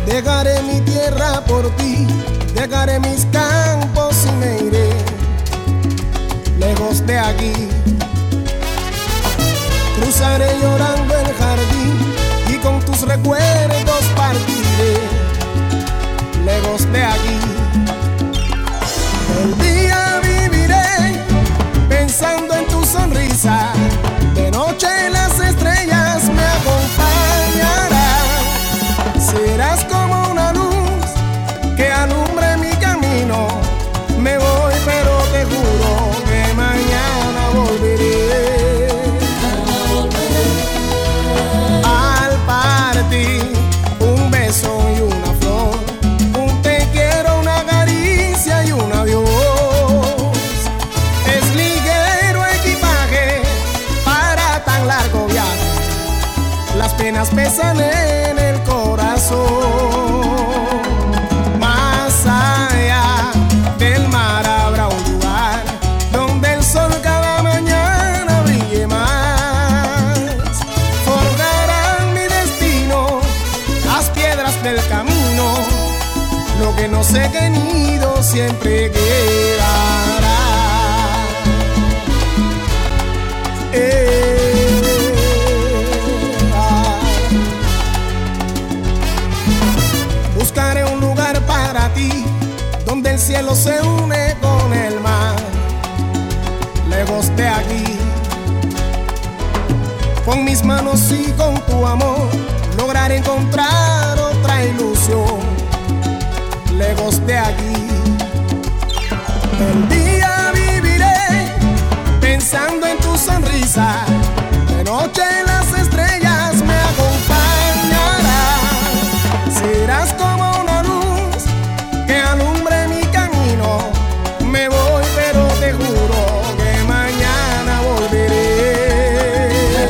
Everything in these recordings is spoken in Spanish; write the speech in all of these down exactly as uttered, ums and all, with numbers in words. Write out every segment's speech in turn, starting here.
Dejaré mi tierra por ti, dejaré mis campos y me iré lejos de aquí. Cruzaré llorando el jardín y con tus recuerdos partiré lejos de aquí. El día viviré pensando en tu sonrisa, de noche las estrellas me acompañarán. Serás como una luz que alumbre mi camino. Me voy pero te juro que mañana volveré. Al partir un beso y una flor, un te quiero, una caricia y un adiós. Es ligero equipaje para tan largo viaje, las penas pesan en el corazón. Más allá del mar habrá un lugar donde el sol cada mañana brille más. Forjarán mi destino las piedras del camino, lo que no sé que nido siempre quedará. Eh. Buscaré un lugar para ti donde el cielo se une con el mar, lejos de aquí. Con mis manos y con tu amor lograré encontrar otra ilusión, lejos de aquí. El día viviré pensando en tu sonrisa, de noche las estrellas me acompañarán. Serás como una luz que alumbre mi camino. Me voy pero te juro que mañana volveré.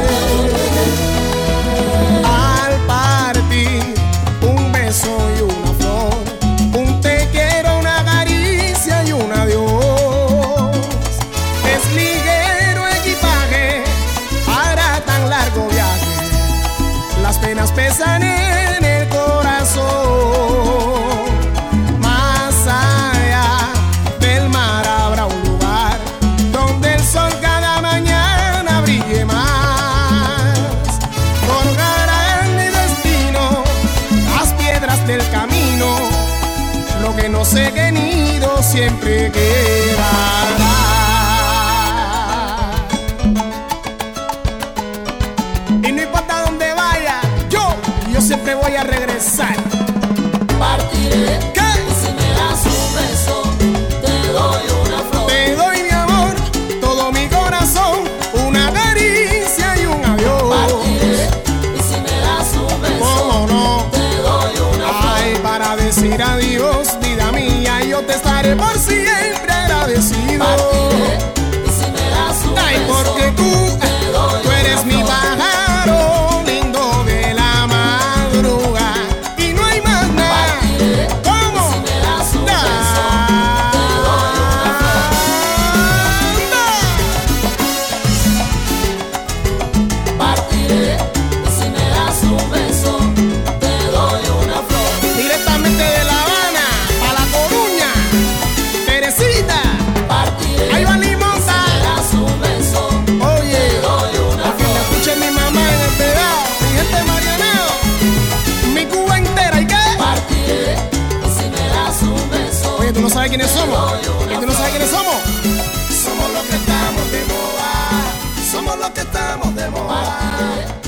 Al partir un beso y una flor, un te quiero, una caricia y un adiós. Es ligero equipaje para tan largo viaje, las penas pesan en el corazón. Más allá del mar habrá un lugar donde el sol cada mañana brille más. Forjarán mi destino las piedras del camino, lo que no sé que nido siempre quedará. Y no importa dónde vaya, yo, yo siempre voy a regresar. Partiré, ¿Qué? y si me das un beso, te doy una flor. Te doy mi amor, todo mi corazón, una caricia y un adiós. Partiré, y si me das un beso, ¿Cómo no? te doy una flor. Ay, para decir adiós, vida mía, yo te estaré por siempre agradecido. Partiré, y si me das un Ay, beso, porque tú, te doy tú eres una mi flor. pájaro lindo de la madrugada y no hay más nada. Partiré, ¿Cómo? y si me das un beso, te doy una flor. Partiré, y si me das un beso, te doy una flor. Directamente de La Habana a La Coruña, Teresita, Partiré, ahí va y si Limonza. me das un beso, Oye, te doy una para que me flor. escuche mi mamá en el pedao, mi gente de Marianao, mi Cuba entera, ¿y qué? Partiré, y si me das un beso, Oye, ¿tú no sabes quiénes somos? te doy una ¿Y tú no sabes quiénes somos? Somos los que estamos de moda, somos los que estamos de moda. Partiré,